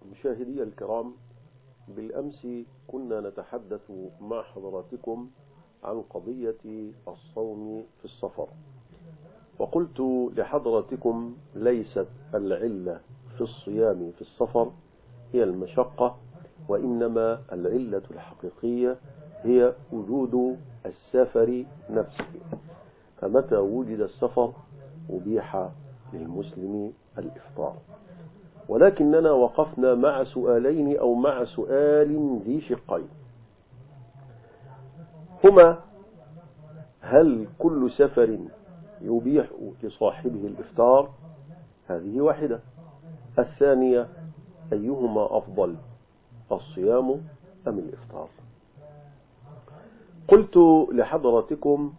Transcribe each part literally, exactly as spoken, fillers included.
مشاهدي الكرام، بالأمس كنا نتحدث مع حضراتكم عن قضية الصوم في السفر، وقلت لحضراتكم ليست العلة في الصيام في السفر هي المشقة، وإنما العلة الحقيقية هي وجود السفر نفسه. فمتى وجد السفر أبيح للمسلم الإفطار. ولكننا وقفنا مع سؤالين أو مع سؤال ذي شقين، هما: هل كل سفر يبيح لصاحبه الإفطار؟ هذه واحدة. الثانية: أيهما أفضل، الصيام أم الإفطار؟ قلت لحضراتكم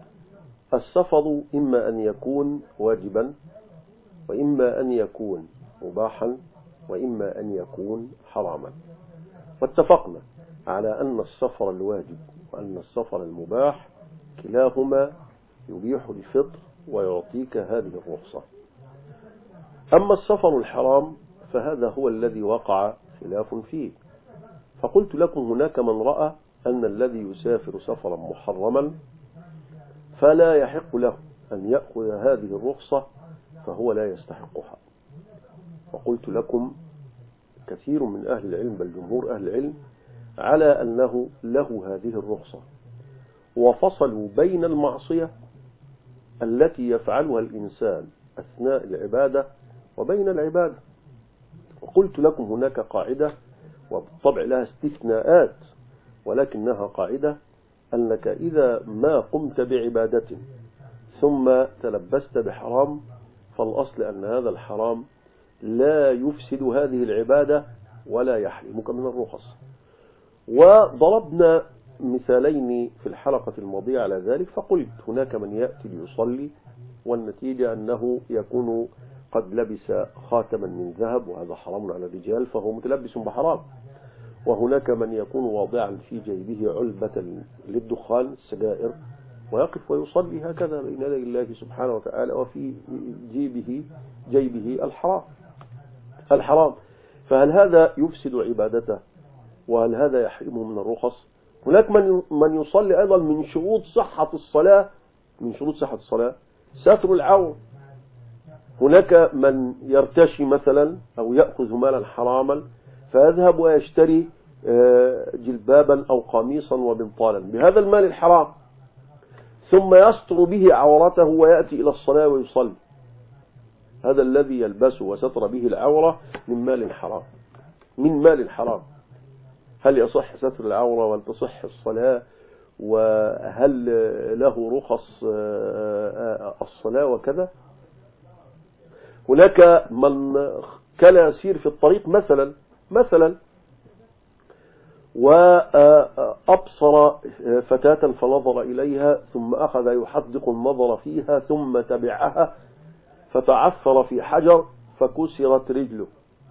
السفر إما أن يكون واجبا، وإما أن يكون مباحا، وإما أن يكون حراما. واتفقنا على أن السفر الواجب وأن السفر المباح كلاهما يبيح الفطر ويعطيك هذه الرخصة. أما السفر الحرام فهذا هو الذي وقع خلاف فيه. فقلت لكم هناك من رأى أن الذي يسافر سفرا محرما فلا يحق له أن يأخذ هذه الرخصة، فهو لا يستحقها. وقلت لكم كثير من أهل العلم، بل جمهور أهل العلم، على أنه له هذه الرخصة، وفصلوا بين المعصية التي يفعلها الإنسان أثناء العبادة وبين العبادة. وقلت لكم هناك قاعدة، وبالطبع لها استثناءات، ولكنها قاعدة: أنك إذا ما قمت بعبادة ثم تلبست بحرام فالأصل أن هذا الحرام لا يفسد هذه العبادة ولا يحرمك من الرخص. وضربنا مثالين في الحلقة الماضية على ذلك، فقلت هناك من يأتي ليصلي والنتيجة أنه يكون قد لبس خاتما من ذهب، وهذا حرام على الرجال فهو متلبس بحرام. وهناك من يكون واضعا في جيبه علبة للدخان السجائر ويقف ويصلي هكذا بين يدي الله سبحانه وتعالى، وفي جيبه جيبه الحرام الحرام فهل هذا يفسد عبادته؟ وهل هذا يحرمه من الرخص؟ هناك من من يصلي أيضا من شروط صحة الصلاة من شروط صحة الصلاة ستر العورة. هناك من يرتشي مثلا أو يأخذ مالا حراما فيذهب ويشتري جلبابا أو قميصا وبنطالا بهذا المال الحرام، ثم يستر به عورته ويأتي إلى الصلاة ويصلي. هذا الذي يلبسه وستر به العورة من مال حرام من مال حرام هل يصح ستر العورة وهل تصح الصلاة؟ وهل له رخص الصلاة وكذا؟ هناك من كان يسير في الطريق مثلا مثلا وأبصر فتاة فنظر إليها، ثم أخذ يحدق النظر فيها، ثم تبعها فتعثر في حجر فكسرت رجله،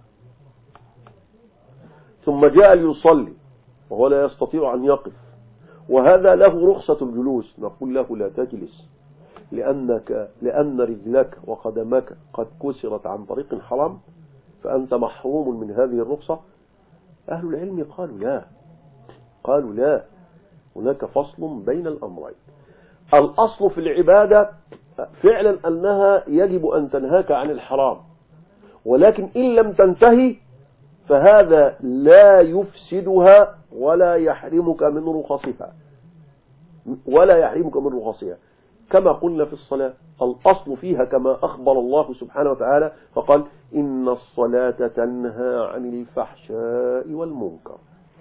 ثم جاء ليصلي وهو لا يستطيع أن يقف، وهذا له رخصة الجلوس. نقول له لا تجلس، لأنك لأن رجلك وقدمك قد كسرت عن طريق حرام، فأنت محروم من هذه الرخصة. أهل العلم قالوا لا قالوا لا هناك فصل بين الأمرين. الأصل في العبادة فعلا أنها يجب أن تنهاك عن الحرام، ولكن إن لم تنتهي فهذا لا يفسدها ولا يحرمك من رخصها ولا يحرمك من رخصها كما قلنا في الصلاة، الأصل فيها كما أخبر الله سبحانه وتعالى فقال: إن الصلاة تنهى عن الفحشاء والمنكر.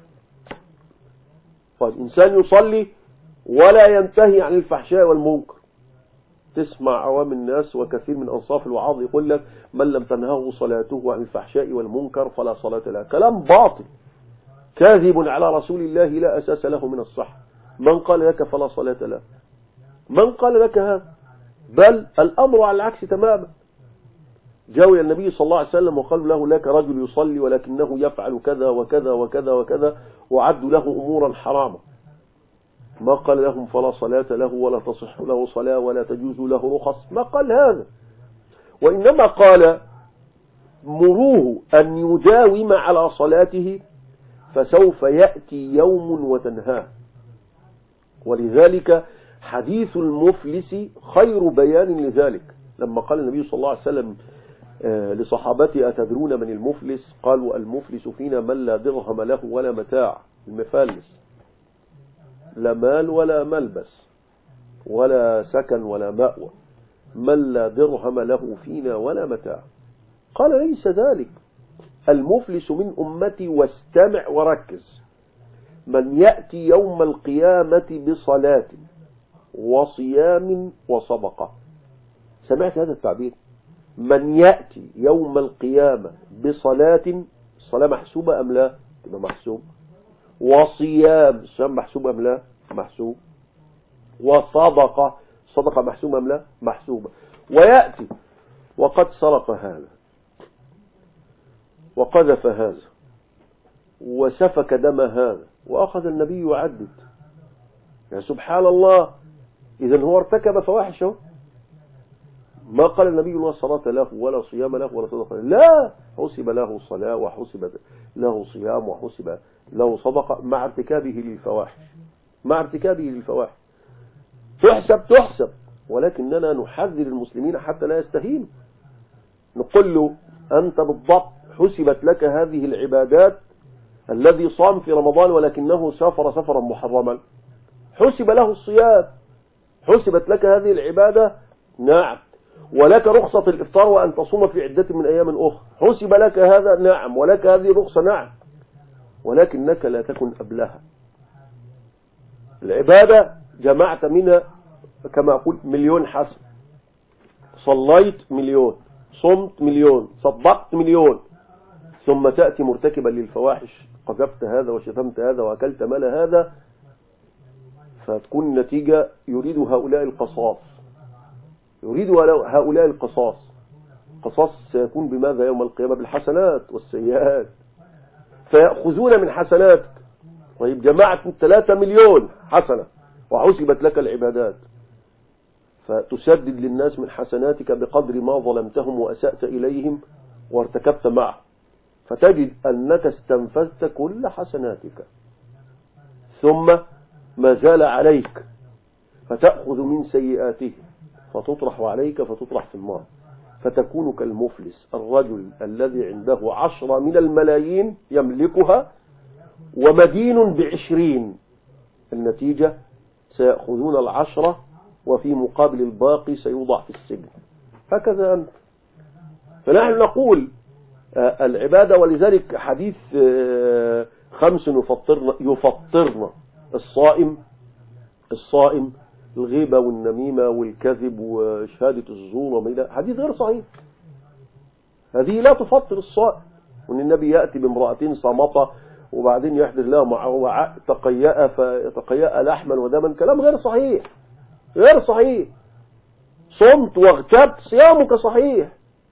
فالإنسان يصلي ولا ينتهي عن الفحشاء والمنكر. تسمع عوام الناس وكثير من أنصاف الوعاظ يقول لك: من لم تنهه صلاته عن الفحشاء والمنكر فلا صلاة له. كلام باطل كاذب على رسول الله لا أساس له من الصحة. من قال لك فلا صلاة له؟ من قال لك هذا؟ بل الأمر على العكس تماما. جاءوا النبي صلى الله عليه وسلم وقالوا له: لك رجل يصلي ولكنه يفعل كذا وكذا وكذا وكذا، وعدوا له أمورا حراما. ما قال لهم فلا صلاة له ولا تصح له صلاة ولا تجوز له رخص، ما قال هذا، وإنما قال مروه أن يداوم على صلاته فسوف يأتي يوم وتنهاه. ولذلك حديث المفلس خير بيان لذلك، لما قال النبي صلى الله عليه وسلم لصحابته أتدرون من المفلس؟ قالوا المفلس فينا من لا درهم له ولا متاع. المفالس لا مال ولا ملبس ولا سكن ولا مأوى، من لا درهم له فينا ولا متاع. قال ليس ذلك، المفلس من أمتي، واستمع وركز، من يأتي يوم القيامة بصلاة وصيام وصدقة. سمعت هذا التعبير؟ من يأتي يوم القيامة بصلاة، الصلاة محسوبة أم لا؟ تبقى محسوب. وصيام، الصيام محسوب أم لا؟ محسوب. وصدقة، صدقة محسوبة أم لا؟ محسوبة. ويأتي وقد سرق هذا وقذف هذا وسفك دم هذا، وأخذ النبي يعدد. يا سبحان الله، إذن هو ارتكب فواحشه. ما قال النبي لا صلاة له ولا صيام له ولا صدقة، لا، حسب له صلاة وحسب له صيام وحسب له صدقة مع ارتكابه للفواحش، مع ارتكابه للفواحش تحسب تحسب. ولكننا نحذر المسلمين حتى لا يستهين، نقول له أنت بالضبط حسبت لك هذه العبادات، الذي صام في رمضان ولكنه سافر سفرا محرما حسب له الصيام، حسبت لك هذه العبادة، نعم، ولك رخصة الإفطار وأن تصوم في عدة من أيام أخرى، حسب لك هذا، نعم، ولك هذه الرخصة، نعم، ولكنك لا تكن قبلها. العبادة جمعت منها كما أقول مليون حسن، صليت مليون، صمت مليون، صدقت مليون، ثم تأتي مرتكبا للفواحش، قذفت هذا وشتمت هذا وأكلت مال هذا، فتكون النتيجة يريد هؤلاء القصاص، يريد هؤلاء القصاص. قصاص سيكون بماذا يوم القيامة؟ بالحسنات والسيئات، فيأخذون من حسناتك. طيب جمعت ثلاثة مليون حسنة وحسبت لك العبادات، فتسدد للناس من حسناتك بقدر ما ظلمتهم وأسأت إليهم وارتكبت معه، فتجد أنك استنفذت كل حسناتك، ثم ما زال عليك، فتأخذ من سيئاته فتطرح عليك فتطرح في النار، فتكون كالمفلس، الرجل الذي عنده عشرة من الملايين يملكها ومدين بعشرين. النتيجة سيأخذون العشرة وفي مقابل الباقي سيوضع في السجن. هكذا أنت. فنحن نقول العبادة، ولذلك حديث خمس يفطرنا, يفطرنا الصائم الصائم الغيبة والنميمة والكذب وشهادة الزور وما، حديث غير صحيح. هذه لا تفطر الصائم. وأن النبي يأتي بامرأتين صامتة وبعدين يحدث لها مع وعاء تقيأ فتقيأ لحما ودما، كلام غير صحيح، غير صحيح. صمت واغتبت، صيامك صحيح،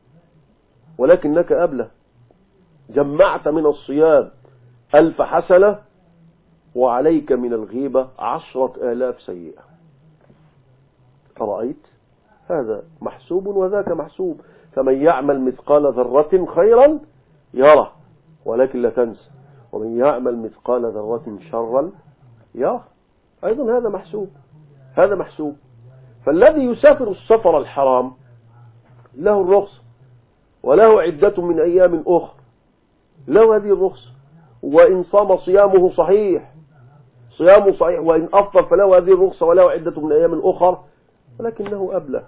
ولكنك أبله، جمعت من الصيام ألف حسنة وعليك من الغيبة عشرة آلاف سيئة. أرأيت؟ هذا محسوب وذاك محسوب. فمن يعمل مثقال ذرة خيرا يره ولكن لا تنسى، ومن يعمل مثقال ذرة شرا يره أيضا، هذا محسوب، هذا محسوب. فالذي يسافر السفر الحرام له الرخصة وله عدة من أيام أخرى، له هذه الرخصة، وإن صام صيامه صحيح، صيامه صحيح، وإن أفطر فله هذه الرخصة وله عدة من أيام أخرى، ولكنه أبله.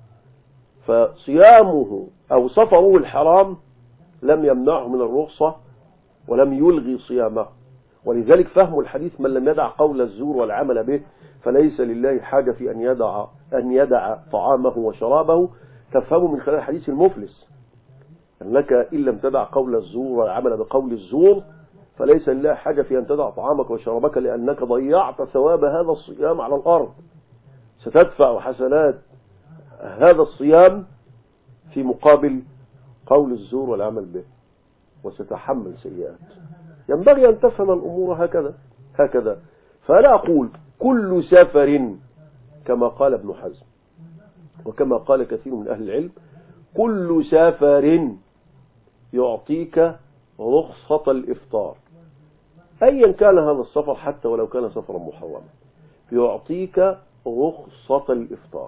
فصيامه أو سفره الحرام لم يمنعه من الرخصة ولم يلغي صيامه. ولذلك فهم الحديث من لم يدع قول الزور والعمل به فليس لله حاجة في أن يدع أن يدع طعامه وشرابه. تفهم من خلال حديث المفلس أنك إن لم تدع قول الزور والعمل بقول الزور فليس لله حاجة في أن تدع طعامك وشرابك، لأنك ضيعت ثواب هذا الصيام على الأرض. ستدفع حسنات هذا الصيام في مقابل قول الزور والعمل به، وستحمل سيئات. ينبغي أن تفهم الأمور هكذا هكذا. فأنا أقول كل سفر، كما قال ابن حزم وكما قال كثير من أهل العلم، كل سفر يعطيك رخصة الإفطار، أيا كان هذا السفر حتى ولو كان سفرا محرما، يعطيك رخصة الإفطار.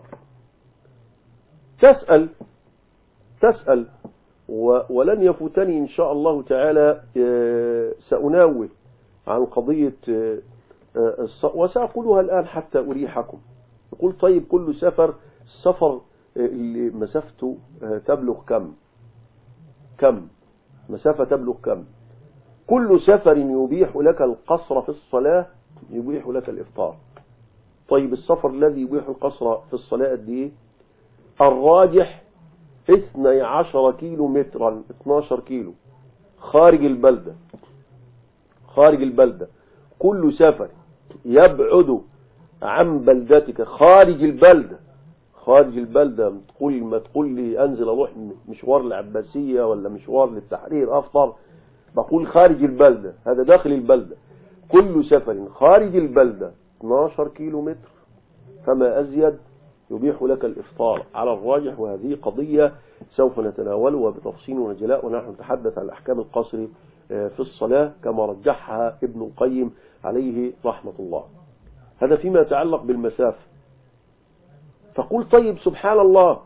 تسأل تسأل ولن يفوتني إن شاء الله تعالى سأناوه عن قضية، وسأقولها الآن حتى أريحكم. يقول طيب كل سفر السفر اللي مسافته تبلغ كم كم مسافة تبلغ كم؟ كل سفر يبيح لك القصر في الصلاة يبيح لك الإفطار. طيب السفر الذي يبيح القصر في الصلاة قد ايه؟ الراجح اثني عشر كيلو مترا، اثناشر كيلو خارج البلدة خارج البلدة. كل سفر يبعد عن بلدتك خارج البلدة خارج البلدة تقول ما تقول لي أنزل أروح مشوار العباسية ولا مشوار للتحرير أفطر، بقول خارج البلدة، هذا داخل البلدة. كل سفر خارج البلدة اثناشر كيلو متر فما أزيد يبيح لك الإفطار على الراجح. وهذه قضية سوف نتناولها بتفصيل وجلاء، ونحن نتحدث عن أحكام القصر في الصلاة كما رجحها ابن القيم عليه رحمة الله. هذا فيما يتعلق بالمسافة. فقل طيب سبحان الله،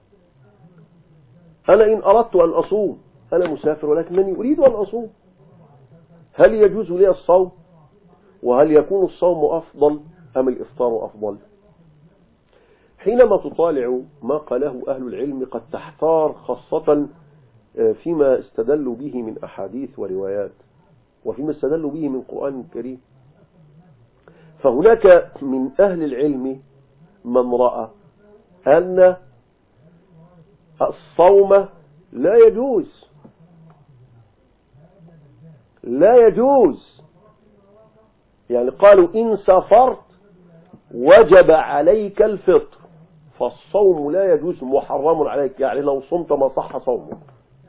أنا إن أردت أن أصوم، أنا مسافر ولكنني أريد أن أصوم، هل يجوز لي الصوم؟ وهل يكون الصوم أفضل أم الإفطار أفضل؟ حينما تطالع ما قاله أهل العلم قد تحتار، خاصة فيما استدلوا به من أحاديث وروايات وفيما استدلوا به من قرآن الكريم. فهناك من أهل العلم من رأى أن الصوم لا يجوز لا يجوز يعني قالوا إن سافرت وجب عليك الفطر، فالصوم لا يجوز، محرم عليك، يعني لو صمت ما صح صومك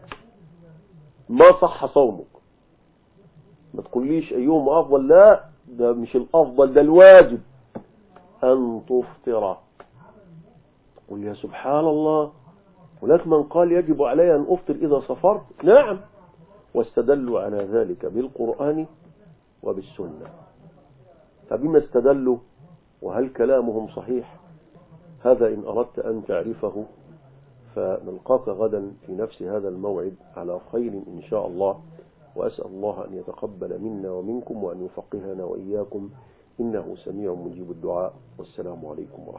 ما صح صومك. ما تقوليش أيهم أفضل، لا ده مش الأفضل، ده الواجب أن تفطر. قل يا سبحان الله، هناك من قال يجب علي أن أفطر إذا سافرت، نعم، واستدلوا على ذلك بالقرآن وبالسنة. فبما استدلوا وهل كلامهم صحيح؟ هذا إن أردت أن تعرفه فنلقاك غدا في نفس هذا الموعد على خير إن شاء الله، وأسأل الله أن يتقبل منا ومنكم وأن يفقهنا وإياكم، إنه سميع مجيب الدعاء. والسلام عليكم ورحمة الله.